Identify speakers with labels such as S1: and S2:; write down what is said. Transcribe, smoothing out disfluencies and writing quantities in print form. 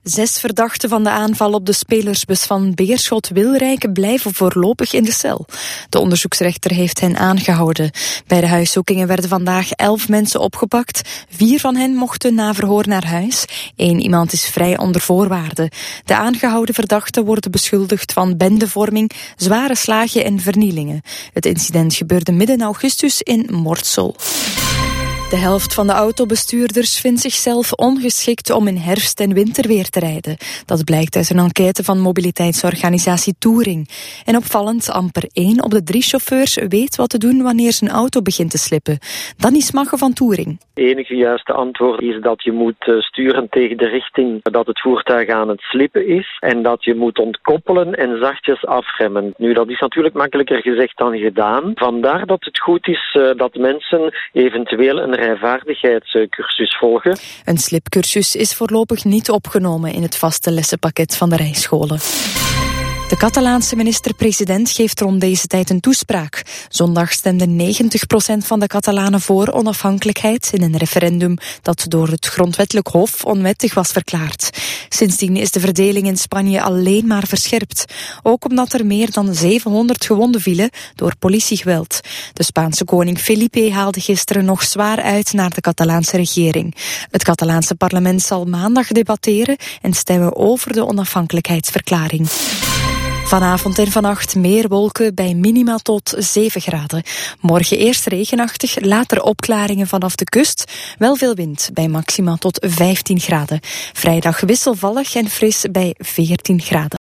S1: 6 verdachten van de aanval op de spelersbus van Beerschot-Wilrijk blijven voorlopig in de cel. De onderzoeksrechter heeft hen aangehouden. Bij de huiszoekingen werden vandaag 11 mensen opgepakt. 4 van hen mochten na verhoor naar huis. 1 iemand is vrij onder voorwaarden. De aangehouden verdachten worden beschuldigd van bendevorming, zware slagen en vernielingen. Het incident gebeurde midden augustus in Mortsel. De helft van de autobestuurders vindt zichzelf ongeschikt om in herfst- en winterweer te rijden. Dat blijkt uit een enquête van mobiliteitsorganisatie Touring. En opvallend, amper 1 op de 3 chauffeurs weet wat te doen wanneer zijn auto begint te slippen. Danny Smagge van Touring.
S2: Het enige juiste antwoord is dat je moet sturen tegen de richting dat het voertuig aan het slippen is en dat je moet ontkoppelen en zachtjes afremmen. Nu, dat is natuurlijk makkelijker gezegd dan gedaan. Vandaar dat het goed is dat mensen eventueel een rijvaardigheidscursus volgen.
S1: Een slipcursus is voorlopig niet opgenomen in het vaste lessenpakket van de rijscholen. De Catalaanse minister-president geeft rond deze tijd een toespraak. Zondag stemde 90% van de Catalanen voor onafhankelijkheid in een referendum dat door het grondwettelijk hof onwettig was verklaard. Sindsdien is de verdeling in Spanje alleen maar verscherpt. Ook omdat er meer dan 700 gewonden vielen door politiegeweld. De Spaanse koning Felipe haalde gisteren nog zwaar uit naar de Catalaanse regering. Het Catalaanse parlement zal maandag debatteren en stemmen over de onafhankelijkheidsverklaring. Vanavond en vannacht meer wolken bij minima tot 7 graden. Morgen eerst regenachtig, later opklaringen vanaf de kust. Wel veel wind bij maxima tot 15 graden. Vrijdag wisselvallig en fris bij 14 graden.